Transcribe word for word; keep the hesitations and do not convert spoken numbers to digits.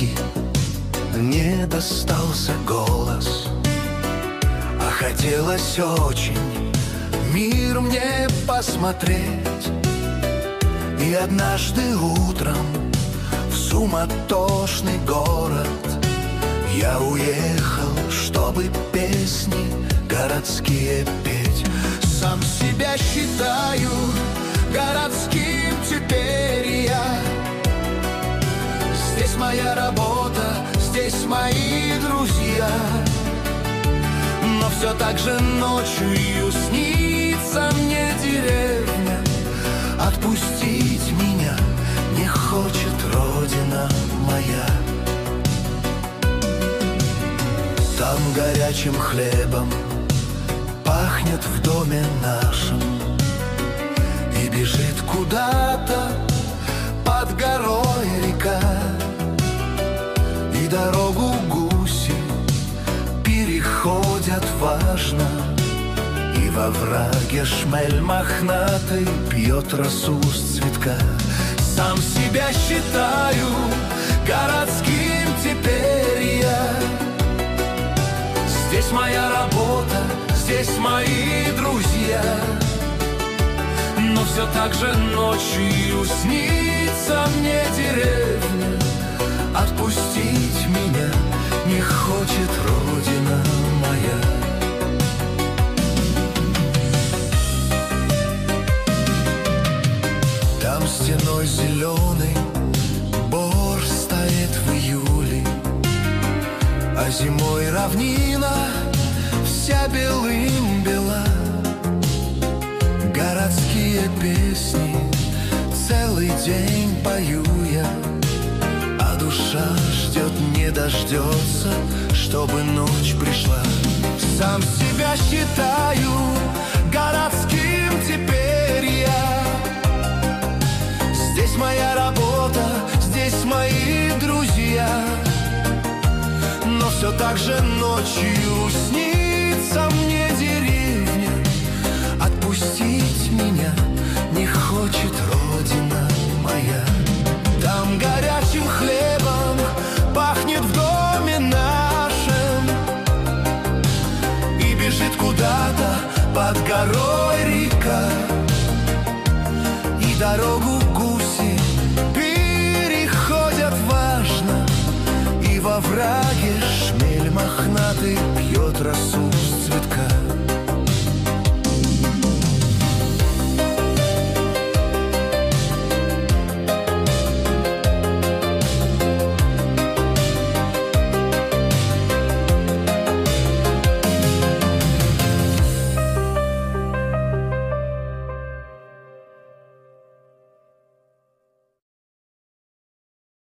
руки не достался голос, а хотелось очень мир мне посмотреть. И однажды утром в суматошный город я уехал, чтобы песни городские петь. Сам себя считаю городским теперь я. Здесь моя работа, здесь мои друзья. Но все так же ночью снится мне деревня. Отпустить меня не хочет родина моя. Там горячим хлебом пахнет в доме нашем, и бежит куда-то под горой река, и дорогу гуси переходят важно, и во враге шмель мохнатый пьет росу с цветка. Сам себя считаю городским теперь я. Здесь моя работа, здесь мои друзья. Но все так же ночью снится мне деревня. Отпустить меня не хочет родина моя. Там стеной зеленый бор стоит в июле, а зимой равнина вся белым бела. Городские песни целый день пою я, а душа ждет, не дождется, чтобы ночь пришла. Сам себя считаю городским теперь я. Здесь моя работа, здесь мои друзья. Но все так же ночью снится мне деревня. Отпустить меня не хочет родина моя. Там горячим хлебом пахнет в доме нашем, и бежит куда-то под горой река, и дорогу гуси переходят важно, и во враге шмель мохнатый